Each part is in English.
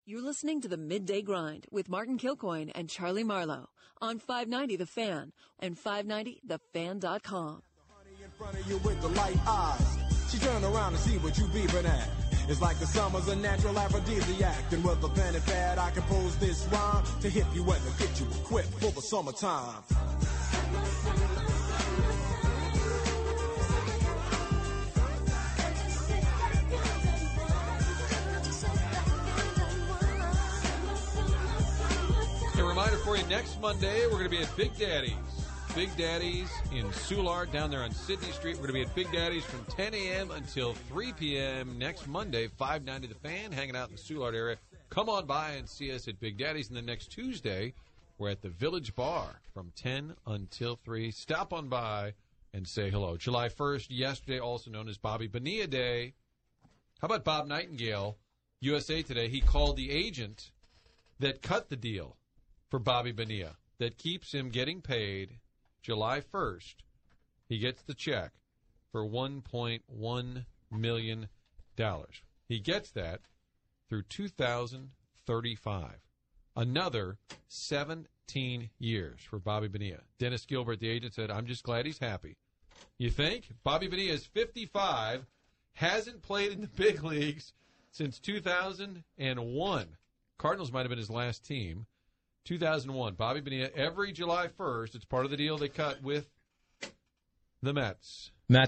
You're listening to the Midday Grind with Martin Kilcoyne and Charlie Marlowe on 590 The Fan and 590thefan.com. In front of you with the light eyes, she turned around to see what you beeping at. It's like the summer's a natural aphrodisiac, and with a pen and pad I compose this rhyme to hit you and to get you equipped for the summertime. A reminder for you, next Monday, we're going to be at Big Daddy's. Big Daddy's in Soulard, down there on Sydney Street. We're going to be at Big Daddy's from 10 a.m. until 3 p.m. next Monday, 590 The Fan, hanging out in the Soulard area. Come on by and see us at Big Daddy's. And then next Tuesday, we're at the Village Bar from 10 until 3. Stop on by and say hello. July 1st, yesterday, also known as Bobby Bonilla Day. How about Bob Nightingale, USA Today? He called the agent that cut the deal for Bobby Bonilla, that keeps him getting paid July 1st. He gets the check for $1.1 million. He gets that through 2035. Another 17 years for Bobby Bonilla. Dennis Gilbert, the agent, said, I'm just glad he's happy. You think? Bobby Bonilla is 55, hasn't played in the big leagues since 2001. Cardinals might have been his last team. 2001, Bobby Bonilla, every July 1st, it's part of the deal they cut with the Mets.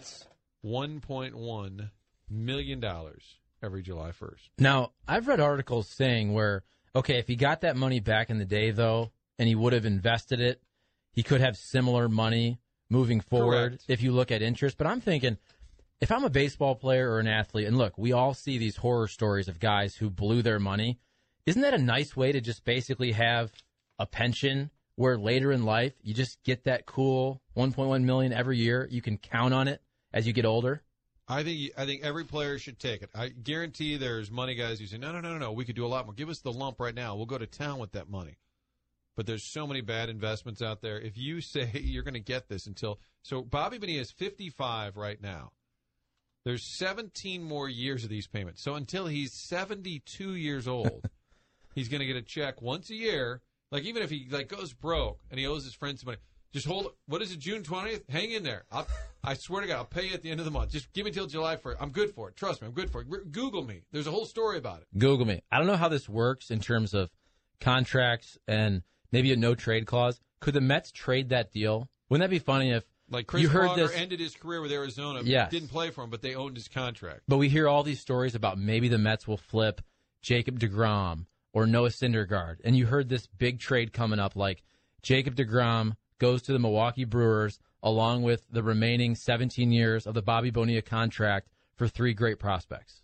$1.1 million every July 1st. Now, I've read articles saying where, okay, if he got that money back in the day, though, and he would have invested it, he could have similar money moving forward. Correct. If you look at interest. But I'm thinking, if I'm a baseball player or an athlete, and look, we all see these horror stories of guys who blew their money, isn't that a nice way to just basically have a pension where later in life you just get that cool $1.1 million every year? You can count on it as you get older. I think every player should take it. I guarantee there's money guys who say, no, we could do a lot more. Give us the lump right now. We'll go to town with that money. But there's so many bad investments out there. If you say you're going to get this until – so Bobby Bonilla is 55 right now. There's 17 more years of these payments. So until he's 72 years old, he's going to get a check once a year. Like, even if he, goes broke and he owes his friends some money, just hold – what is it, June 20th? Hang in there. I swear to God, I'll pay you at the end of the month. Just give me till July 1st. I'm good for it. Trust me, I'm good for it. Google me. There's a whole story about it. Google me. I don't know how this works in terms of contracts and maybe a no-trade clause. Could the Mets trade that deal? Wouldn't that be funny if Like Chris you heard Pronger this, ended his career with Arizona. Yes. Didn't play for him, but they owned his contract. But we hear all these stories about maybe the Mets will flip Jacob deGrom or Noah Syndergaard. And you heard this big trade coming up, like Jacob deGrom goes to the Milwaukee Brewers along with the remaining 17 years of the Bobby Bonilla contract for 3 great prospects.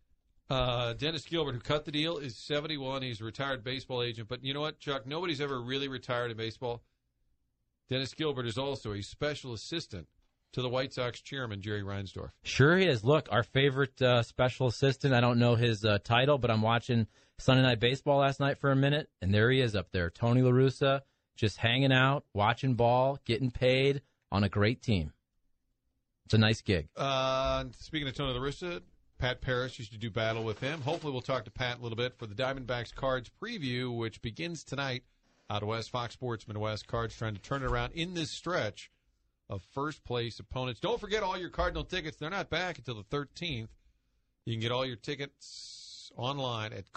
Dennis Gilbert, who cut the deal, is 71. He's a retired baseball agent. But you know what, Chuck? Nobody's ever really retired in baseball. Dennis Gilbert is also a special assistant to the White Sox chairman, Jerry Reinsdorf. Sure he is. Look, our favorite special assistant, I don't know his title, but I'm watching Sunday Night Baseball last night for a minute, and there he is up there, Tony La Russa, just hanging out, watching ball, getting paid on a great team. It's a nice gig. Speaking of Tony La Russa, Pat Parrish used to do battle with him. Hopefully we'll talk to Pat a little bit for the Diamondbacks Cards preview, which begins tonight out west. Fox Sports Midwest. Cards trying to turn it around in this stretch of first-place opponents. Don't forget all your Cardinal tickets. They're not back until the 13th. You can get all your tickets online at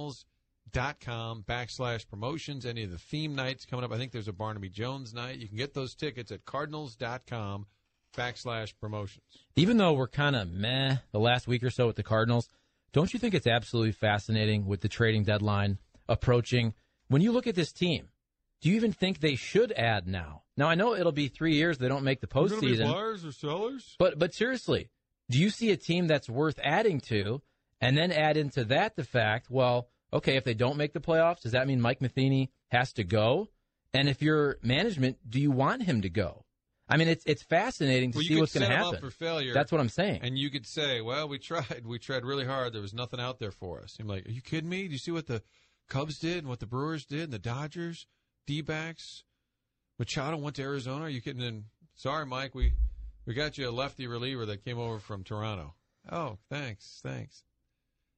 cardinals.com/promotions. Any of the theme nights coming up. I think there's a Barnaby Jones night. You can get those tickets at cardinals.com/promotions. Even though we're kind of meh the last week or so with the Cardinals, don't you think it's absolutely fascinating with the trading deadline approaching? When you look at this team, do you even think they should add now? Now, I know it'll be 3 years they don't make the postseason. Are there buyers or sellers? But seriously, do you see a team that's worth adding to, and then add into that the fact, well, okay, if they don't make the playoffs, does that mean Mike Matheny has to go? And if you're management, do you want him to go? I mean, it's fascinating to see what's going to happen. You could set him up for failure. That's what I'm saying. And you could say, well, we tried really hard. There was nothing out there for us. I'm like, are you kidding me? Do you see what the Cubs did and what the Brewers did and the Dodgers, D-backs? Machado went to Arizona. Are you kidding? And sorry, Mike, we got you a lefty reliever that came over from Toronto. Oh, thanks.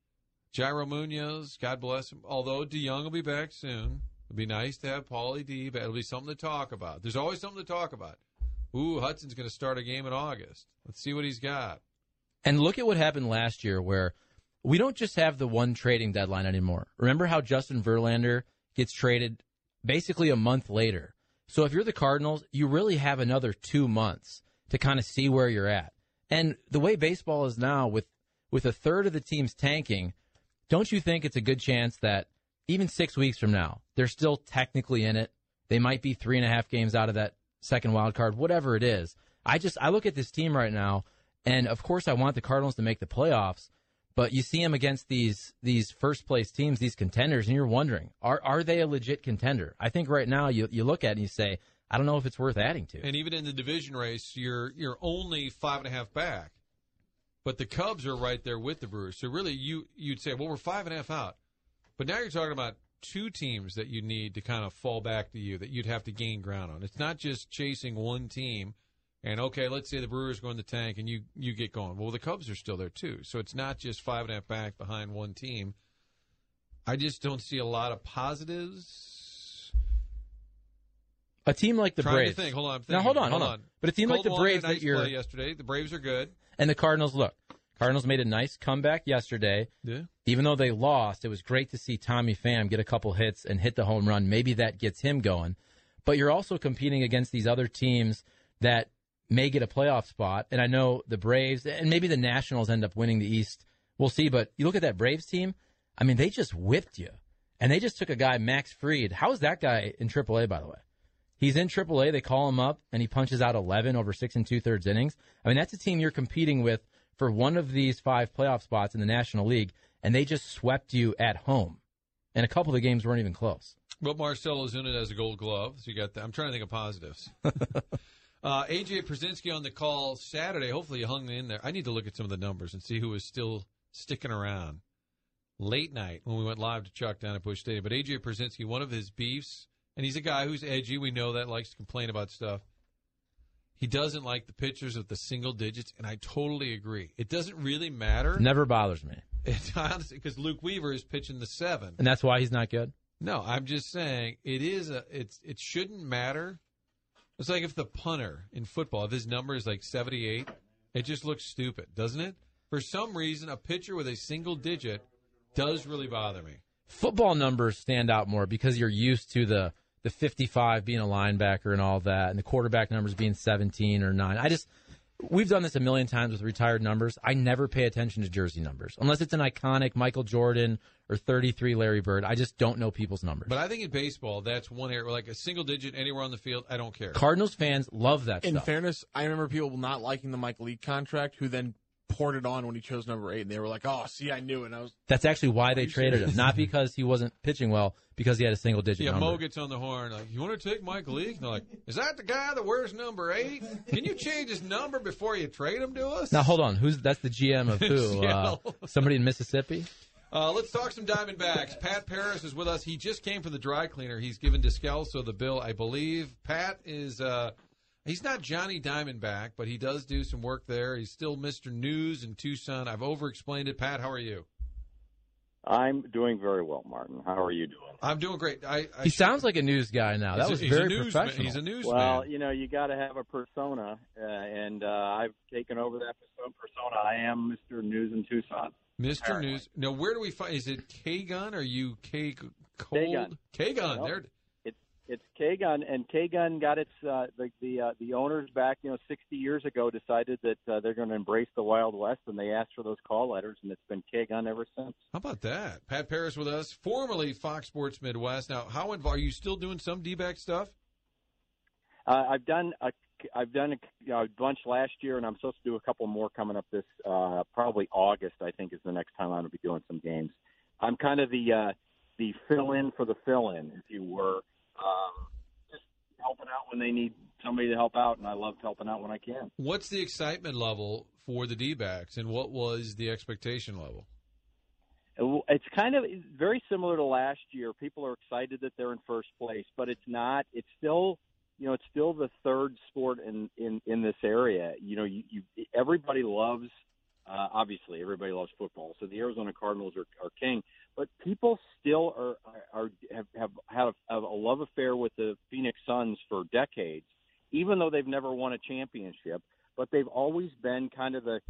Jairo Munoz, God bless him. Although DeYoung will be back soon. It'd be nice to have Paulie D, but it'll be something to talk about. There's always something to talk about. Ooh, Hudson's going to start a game in August. Let's see what he's got. And look at what happened last year where we don't just have the one trading deadline anymore. Remember how Justin Verlander gets traded basically a month later. So if you're the Cardinals, you really have another 2 months to kind of see where you're at. And the way baseball is now, with a third of the teams tanking, don't you think it's a good chance that even 6 weeks from now, they're still technically in it? They might be 3.5 games out of that second wild card, whatever it is. I look at this team right now, and of course I want the Cardinals to make the playoffs, but you see them against these first-place teams, these contenders, and you're wondering, are they a legit contender? I think right now you look at it and you say, I don't know if it's worth adding to. And even in the division race, you're only 5.5 back. But the Cubs are right there with the Brewers. So really, you'd say, well, we're 5.5 out. But now you're talking about two teams that you need to kind of fall back to you, that you'd have to gain ground on. It's not just chasing one team and, okay, let's say the Brewers go in the tank and you get going. Well, the Cubs are still there, too. So it's not just 5.5 back behind one team. I just don't see a lot of positives. A team like the Braves. To think. Hold on. Now, hold on. But a team like the Braves that you're play yesterday. The Braves are good. And the Cardinals, look, Cardinals made a nice comeback yesterday. Yeah. Even though they lost, it was great to see Tommy Pham get a couple hits and hit the home run. Maybe that gets him going. But you're also competing against these other teams that may get a playoff spot. And I know the Braves and maybe the Nationals end up winning the East. We'll see. But you look at that Braves team, I mean, they just whipped you. And they just took a guy, Max Fried. How is that guy in AAA, by the way? He's in AAA. They call him up, and he punches out 11 over 6 2/3 innings. I mean, that's a team you're competing with for one of these 5 playoff spots in the National League, and they just swept you at home. And a couple of the games weren't even close. Well, Marcell Ozuna has a Gold Glove, so you got that. I'm trying to think of positives. A.J. Pierzynski on the call Saturday. Hopefully you hung in there. I need to look at some of the numbers and see who is still sticking around. Late night when we went live to Chuck down at Busch Stadium. But A.J. Pierzynski, one of his beefs, and he's a guy who's edgy. We know that, likes to complain about stuff. He doesn't like the pitchers with the single digits, and I totally agree. It doesn't really matter. Never bothers me. It's honestly because Luke Weaver is pitching the 7. And that's why he's not good? No, I'm just saying it shouldn't matter. It's like if the punter in football, if his number is like 78, it just looks stupid, doesn't it? For some reason, a pitcher with a single digit does really bother me. Football numbers stand out more because you're used to the 55 being a linebacker and all that, and the quarterback numbers being 17 or 9. We've done this a million times with retired numbers. I never pay attention to jersey numbers. Unless it's an iconic Michael Jordan or 33 Larry Bird. I just don't know people's numbers. But I think in baseball, that's one area, like a single digit anywhere on the field, I don't care. Cardinals fans love that stuff. In fairness, I remember people not liking the Mike Leake contract who then poured it on when he chose number 8, and they were like, "Oh, see, I knew it." And that's actually why they traded him, not because he wasn't pitching well, because he had a single digit number. Mo gets on the horn like, "You want to take Mike Leake?" And they're like, "Is that the guy that wears number 8? Can you change his number before you trade him to us?" Now hold on, that's the GM of who? Somebody in Mississippi. Let's talk some Diamondbacks. Pat Paris is with us. He just came from the dry cleaner. He's given Descalso the bill, I believe. Pat is. He's not Johnny Diamondback, but he does do some work there. He's still Mr. News in Tucson. I've over-explained it. Pat, how are you? I'm doing very well, Martin. How are you doing? I'm doing great. He sounds like a news guy now. That was very professional. He's a newsman. Well, you got to have a persona, and I've taken over that persona. I am Mr. News in Tucson. Mr. Apparently. News. Now, where do we find? Is it K-Gun or you K-Cold? K-Gun. K-Gun. Nope. There. It's K-Gun, and K-Gun got its the owners back 60 years ago decided that they're going to embrace the Wild West, and they asked for those call letters, and it's been K-Gun ever since. How about that? Pat Paris with us, formerly Fox Sports Midwest. Now, how involved are you still doing some D-back stuff? I've done a bunch last year, and I'm supposed to do a couple more coming up this probably August. I think is the next time I'm going to be doing some games. I'm kind of the fill-in for the fill-in, if you were. Just helping out when they need somebody to help out, and I love helping out when I can. What's the excitement level for the D-backs, and what was the expectation level? It's kind of very similar to last year. People are excited that they're in first place, but it's not. It's still, it's still the third sport in this area. Everybody loves Obviously, everybody loves football, so the Arizona Cardinals are king. But people still have a love affair with the Phoenix Suns for decades, even though they've never won a championship. But they've always been kind of the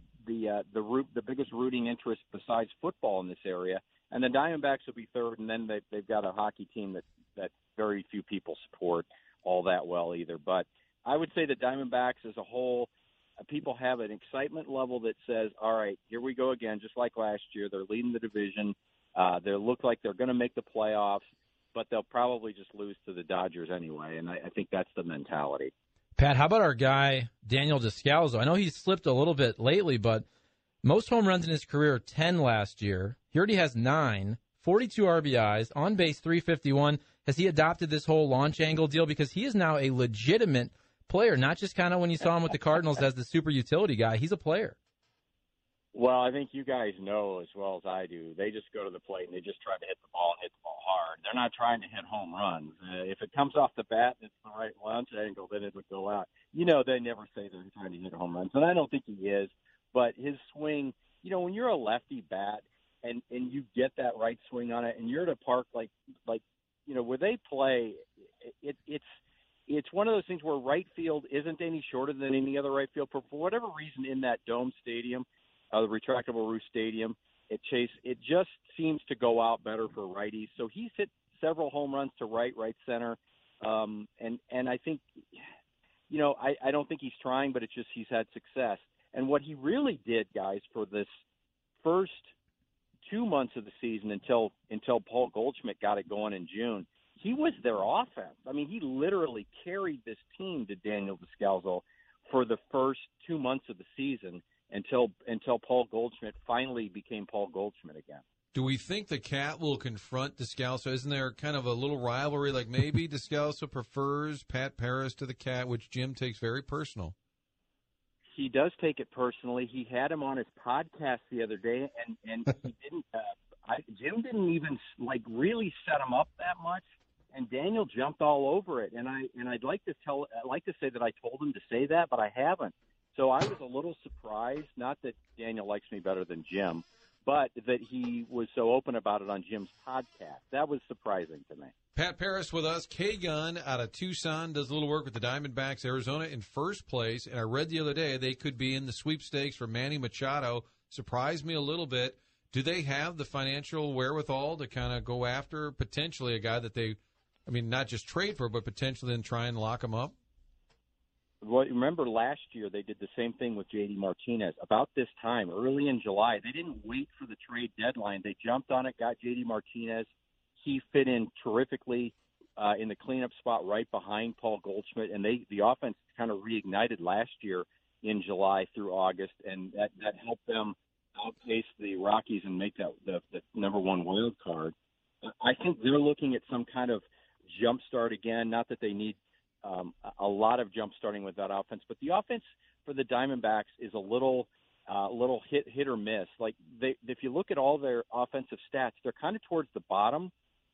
biggest rooting interest besides football in this area. And the Diamondbacks will be third, and then they've got a hockey team that very few people support all that well either. But I would say the Diamondbacks as a whole, people have an excitement level that says, all right, here we go again, just like last year. They're leading the division. They look like they're going to make the playoffs, but they'll probably just lose to the Dodgers anyway, and I think that's the mentality. Pat, how about our guy, Daniel Descalso? I know he's slipped a little bit lately, but most home runs in his career, 10 last year. He already has 9, 42 RBIs, on base 351. Has he adopted this whole launch angle deal? Because he is now a legitimate player, not just kind of when you saw him with the Cardinals as the super utility guy. He's a player. Well, I think you guys know as well as I do. They just go to the plate and they just try to hit the ball and hit the ball hard. They're not trying to hit home runs. If it comes off the bat and it's the right launch angle, then it would go out. They never say they're trying to hit home runs, and I don't think he is. But his swing, when you're a lefty bat and you get that right swing on it, and you're at a park like where they play, it's one of those things where right field isn't any shorter than any other right field. For whatever reason, in that dome stadium, the retractable roof stadium, it just seems to go out better for righties. So he's hit several home runs to right center, and I think, I don't think he's trying, but it's just he's had success. And what he really did, guys, for this first 2 months of the season until Paul Goldschmidt got it going in June, he was their offense. I mean, he literally carried this team to Daniel Descalso for the first 2 months of the season until Paul Goldschmidt finally became Paul Goldschmidt again. Do we think the Cat will confront Descalso? Isn't there kind of a little rivalry? Like maybe Descalso prefers Pat Paris to the Cat, which Jim takes very personal. He does take it personally. He had him on his podcast the other day, and he didn't. Jim didn't even really set him up that much, and Daniel jumped all over it. And I'd like to say that I told him to say that, but I haven't. So I was a little surprised. Not that Daniel likes me better than Jim, but that he was so open about it on Jim's podcast. That was surprising to me. Pat Paris with us. K-Gun out of Tucson does a little work with the Diamondbacks. Arizona in first place. And I read the other day they could be in the sweepstakes for Manny Machado. Surprised me a little bit. Do they have the financial wherewithal to kind of go after potentially a guy that they, not just trade for, but potentially then try and lock him up? Well, remember last year they did the same thing with J.D. Martinez. About this time, early in July, they didn't wait for the trade deadline. They jumped on it, got J.D. Martinez. He fit in terrifically in the cleanup spot right behind Paul Goldschmidt, and the offense kind of reignited last year in July through August, and that helped them outpace the Rockies and make that the number one wild card. I think they're looking at some kind of jump start again. Not that they need a lot of jump starting with that offense, but the offense for the Diamondbacks is a little hit or miss. If you look at all their offensive stats, they're kind of towards the bottom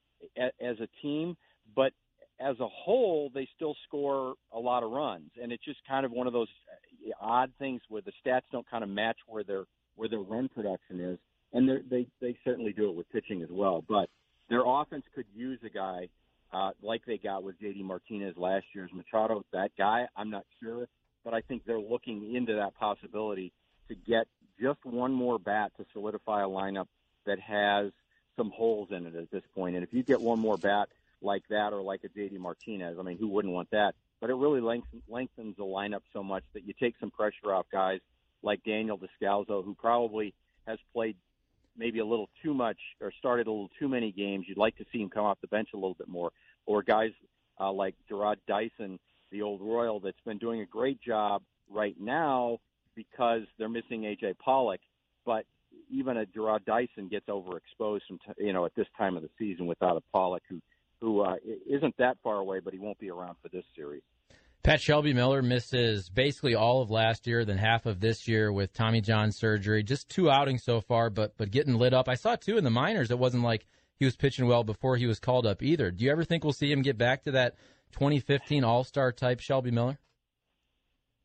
as a team, but as a whole, they still score a lot of runs, and it's just kind of one of those odd things where the stats don't kind of match where their run production is, and they certainly do it with pitching as well. But their offense could use a guy like they got with J.D. Martinez last year. Is Machado that guy? I'm not sure, but I think they're looking into that possibility to get just one more bat to solidify a lineup that has some holes in it at this point. And if you get one more bat like that or like a J.D. Martinez, who wouldn't want that? But it really lengthens the lineup so much that you take some pressure off guys like Daniel Descalso, who probably has played maybe a little too much or started a little too many games. You'd like to see him come off the bench a little bit more. Or guys like Gerard Dyson, the old Royal, that's been doing a great job right now because they're missing A.J. Pollock. But even a Gerard Dyson gets overexposed at this time of the season without a Pollock who isn't that far away, but he won't be around for this series. Pat Shelby Miller misses basically all of last year, then half of this year with Tommy John surgery. Just 2 outings so far, but getting lit up. I saw 2 in the minors. It wasn't like he was pitching well before he was called up either. Do you ever think we'll see him get back to that 2015 All-Star type Shelby Miller?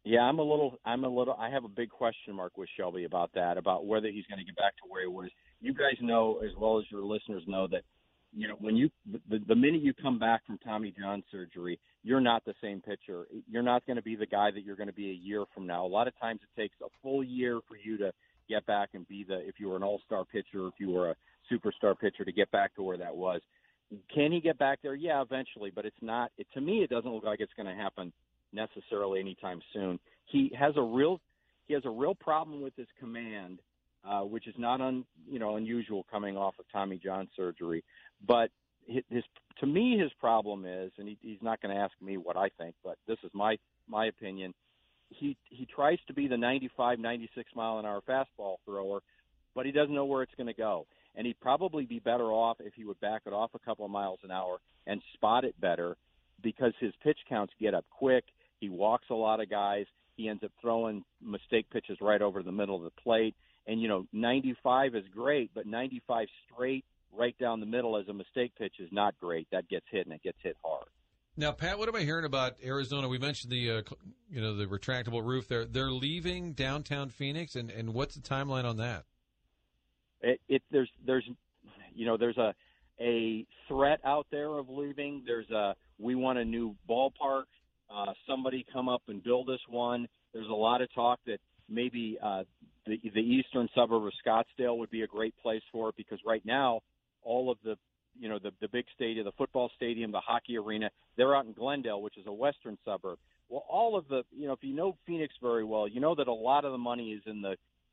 Yeah, I have a big question mark with Shelby about that, about whether he's going to get back to where he was. You guys know, as well as your listeners know, that, when the minute you come back from Tommy John surgery, you're not the same pitcher. You're not going to be the guy that you're going to be a year from now. A lot of times it takes a full year for you to get back and be if you were an all-star pitcher, if you were a superstar pitcher, to get back to where that was. Can he get back there? Yeah, eventually, but it's not. To me, it doesn't look like it's going to happen necessarily anytime soon. He has a real problem with his command, which is not unusual coming off of Tommy John surgery. But to me, his problem is, and he's not going to ask me what I think, but this is my opinion. He tries to be the 95, 96 mile an hour fastball thrower, but he doesn't know where it's going to go. And he'd probably be better off if he would back it off a couple of miles an hour and spot it better, because his pitch counts get up quick. He walks a lot of guys. He ends up throwing mistake pitches right over the middle of the plate. And, 95 is great, but 95 straight right down the middle as a mistake pitch is not great. That gets hit, and it gets hit hard. Now, Pat, what am I hearing about Arizona? We mentioned the retractable roof there. They're leaving downtown Phoenix, and what's the timeline on that? There's a threat out there of leaving. We want a new ballpark. Somebody come up and build us one. There's a lot of talk that maybe the eastern suburb of Scottsdale would be a great place for it, because right now all of the big stadium, the football stadium, the hockey arena, they're out in Glendale, which is a western suburb. Well, all of if you know Phoenix very well, you know that a lot of money is in the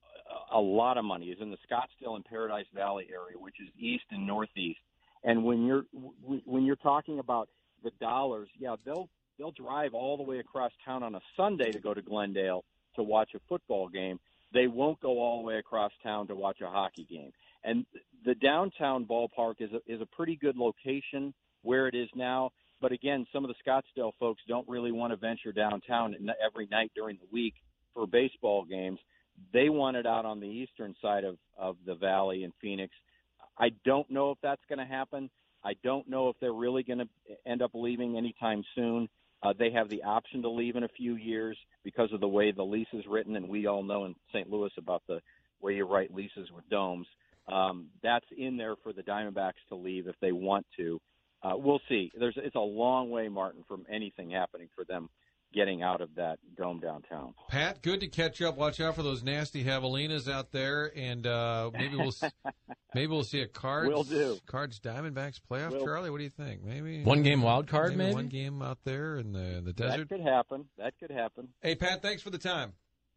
Scottsdale and Paradise Valley area, which is east and northeast. And when you're talking about the dollars, yeah, they'll drive all the way across town on a Sunday to go to Glendale to watch a football game. They won't go all the way across town to watch a hockey game. And the downtown ballpark is a pretty good location where it is now. But again, some of the Scottsdale folks don't really want to venture downtown every night during the week for baseball games. They want it out on the eastern side of the valley in Phoenix. I don't know if that's going to happen. I don't know if they're really going to end up leaving anytime soon. They have the option to leave in a few years because of the way the lease is written, and we all know in St. Louis about the way you write leases with domes. That's in there for the Diamondbacks to leave if they want to. We'll see. It's a long way, Martin, from anything happening for them getting out of that dome downtown. Pat, good to catch up. Watch out for those nasty javelinas out there, and maybe we'll see a Cards Diamondbacks playoff. Charlie, what do you think? Maybe one game wild card, maybe one game out there in the desert. That could happen. Hey, Pat, thanks for the time.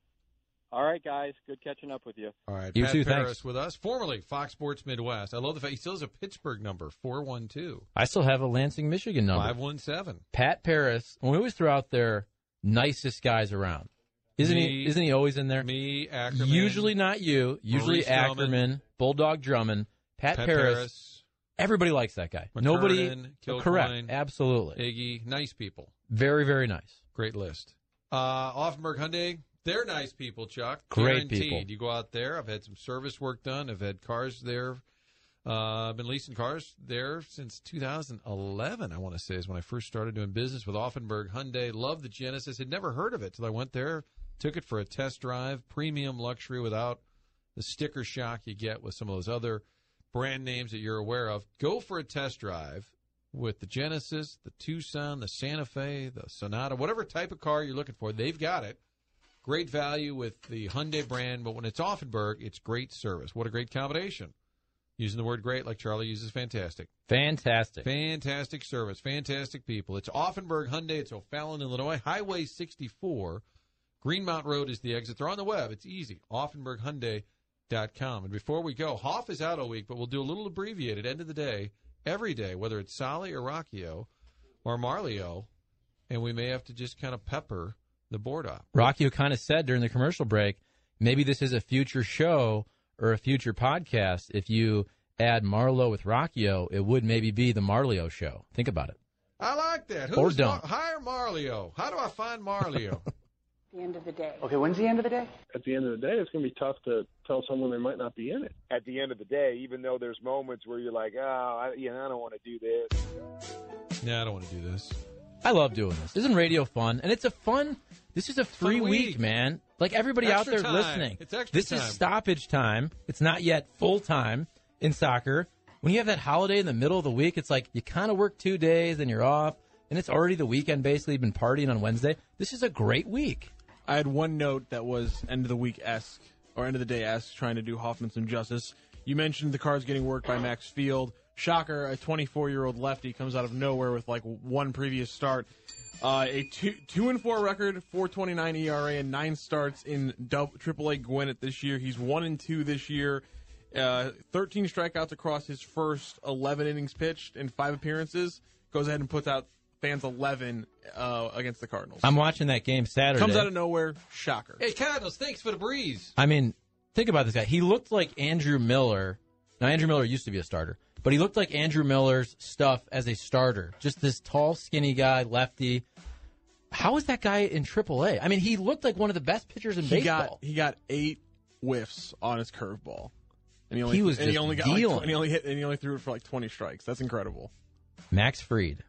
All right, guys. Good catching up with you. All right, you Pat too, Paris thanks. with us, formerly Fox Sports Midwest. I love the fact he still has a Pittsburgh number, 412. I still have a Lansing, Michigan number, 517. Pat Paris. We always throw out their nicest guys around. Isn't he always in there? Me, Ackerman. Usually not you. Usually Maurice Ackerman, Drummond. Bulldog Drummond, Pat Paris. Everybody likes that guy. McKernan, Nobody. Kilcoyne, Correct. Absolutely. Iggy. Nice people. Very, very nice. Great list. Offenburg Hyundai. They're nice people, Chuck. Great Guaranteed. people. You go out there. I've had some service work done. I've had cars there. I've been leasing cars there since 2011, I want to say, is when I first started doing business with Offenburg Hyundai. Loved the Genesis. Had never heard of it till I went there, took it for a test drive. Premium luxury without the sticker shock you get with some of those other brand names that you're aware of. Go for a test drive with the Genesis, the Tucson, the Santa Fe, the Sonata, whatever type of car you're looking for. They've got it. Great value with the Hyundai brand, but when it's Offenburg, it's great service. What a great combination. Using the word great like Charlie uses, fantastic. Fantastic. Fantastic service. Fantastic people. It's Offenburg Hyundai. It's O'Fallon, Illinois. Highway 64. Greenmount Road is the exit. They're on the web. It's easy. OffenburgHyundai.com. And before we go, Hoff is out all week, but we'll do a little abbreviated end of the day, every day, whether it's Solly or Rocchio or Marlio, and we may have to just kind of pepper the board up. Rocchio kind of said during the commercial break, maybe this is a future show or a future podcast. If you add Marlo with Rocchio, it would maybe be the Marlio show. Think about it. I like that. Or don't. Hire Marlio. How do I find Marlio? The end of the day. Okay, when's the end of the day? At the end of the day, it's going to be tough to tell someone they might not be in it. At the end of the day, even though there's moments where you're like, I don't want to do this. Nah, I don't want to do this. I love doing this. Isn't radio fun? And it's a fun. This is a free week, man. Like everybody Extra out there time. listening. It's extra this time. is stoppage time. It's not yet full time in soccer. When you have that holiday in the middle of the week, it's like you kind of work 2 days, then you're off, and it's already the weekend. Basically, you've been partying on Wednesday. This is a great week. I had one note that was end of the week-esque, or end of the day-esque, trying to do Hoffman some justice. You mentioned the Cards getting worked by Max Field. Shocker, a 24-year-old lefty comes out of nowhere with like one previous start. A 2-4 record, 4.29 ERA, and 9 starts in AAA Gwinnett this year. He's 1-2 this year. 13 strikeouts across his first 11 innings pitched in 5 appearances. Goes ahead and puts out fans 11 against the Cardinals. I'm watching that game Saturday. Comes out of nowhere. Shocker. Hey, Cardinals, thanks for the breeze. I mean, think about this guy. He looked like Andrew Miller. Now, Andrew Miller used to be a starter, but he looked like Andrew Miller's stuff as a starter. Just this tall, skinny guy, lefty. How is that guy in AAA? I mean, he looked like one of the best pitchers in baseball. He got 8 whiffs on his curveball. And He was just only dealing. and he only threw it for like 20 strikes. That's incredible. Max Fried.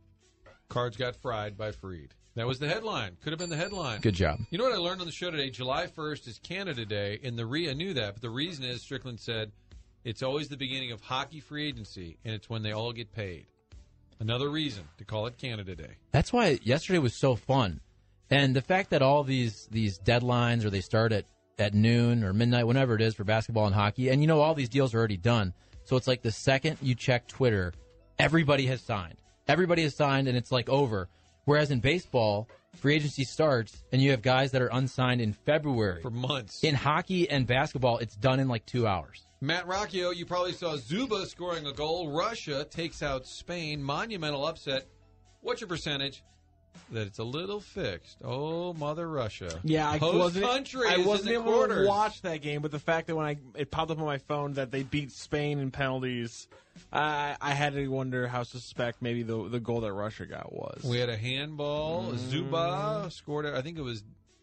Cards got fried by Fried. That was the headline. Could have been the headline. Good job. You know what I learned on the show today? July 1st is Canada Day, and I knew that, but the reason is Strickland said it's always the beginning of hockey free agency, and it's when they all get paid. Another reason to call it Canada Day. That's why yesterday was so fun. And the fact that all these deadlines, or they start at noon or midnight, whenever it is for basketball and hockey, and all these deals are already done. So it's like the second you check Twitter, everybody has signed. Everybody has signed, and it's like over. Whereas in baseball, free agency starts, and you have guys that are unsigned in February. For months. In hockey and basketball, it's done in like 2 hours. Matt Rocchio, you probably saw Zuba scoring a goal. Russia takes out Spain. Monumental upset. What's your percentage that it's a little fixed? Oh, Mother Russia. Yeah, I wasn't able to watch that game, but the fact that when it popped up on my phone that they beat Spain in penalties, I had to wonder how suspect maybe the goal that Russia got was. We had a handball. Zuba scored, I think it was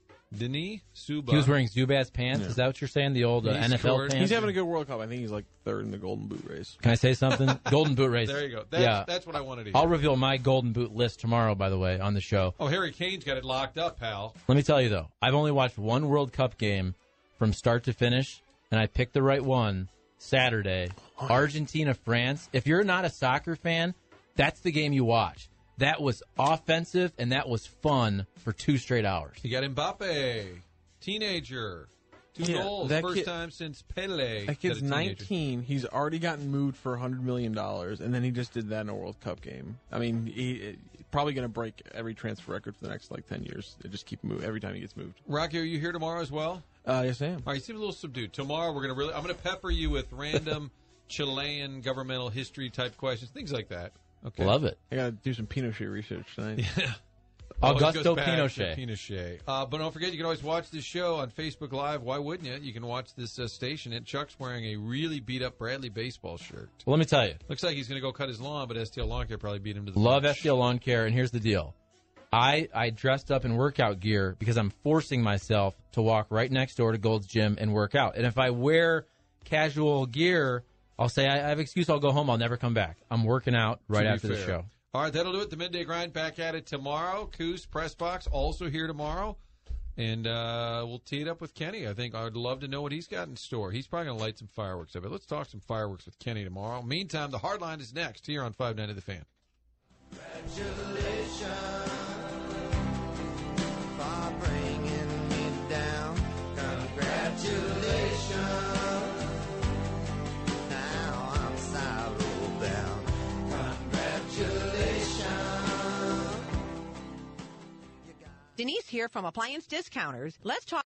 Denis Zuba. He was wearing Zubaz pants. Yeah. Is that what you're saying? The old NFL scored. pants? He's having a good World Cup. I think he's like 3rd in the Golden Boot race. Can I say something? Golden Boot race. There you go. That's what I wanted to hear. I'll reveal my Golden Boot list tomorrow, by the way, on the show. Oh, Harry Kane's got it locked up, pal. Let me tell you, though, I've only watched one World Cup game from start to finish, and I picked the right one Saturday. Argentina, France. If you're not a soccer fan, that's the game you watch. That was offensive, and that was fun for 2 straight hours. You got Mbappe, teenager, 2 goals, first time since Pele. That kid's 19. He's already gotten moved for $100 million, and then he just did that in a World Cup game. I mean, he's probably going to break every transfer record for the next 10 years. They just keep moving every time he gets moved. Rocky, are you here tomorrow as well? Yes, I am. All right, you seem a little subdued. Tomorrow I'm going to pepper you with random Chilean governmental history type questions, things like that. Okay. Love it. I got to do some Pinochet research tonight. Yeah. Augusto Pinochet. Pinochet. But don't forget, you can always watch this show on Facebook Live. Why wouldn't you? You can watch this station. And Chuck's wearing a really beat-up Bradley baseball shirt. Well, let me tell you. Looks like he's going to go cut his lawn, but STL Lawn Care probably beat him to the Love punch. STL Lawn Care, and here's the deal. I dressed up in workout gear because I'm forcing myself to walk right next door to Gold's Gym and work out. And if I wear casual gear, I'll say I have an excuse, I'll go home, I'll never come back. I'm working out right after the show. All right, that'll do it. The Midday Grind back at it tomorrow. Coos Press Box also here tomorrow. And we'll tee it up with Kenny. I think I'd love to know what he's got in store. He's probably going to light some fireworks up. But let's talk some fireworks with Kenny tomorrow. Meantime, the Hardline is next here on 590 The Fan. Congratulations for bringing me down. Congratulations. Now I'm sorrow bound. Congratulations. Denise here from Appliance Discounters. Let's talk.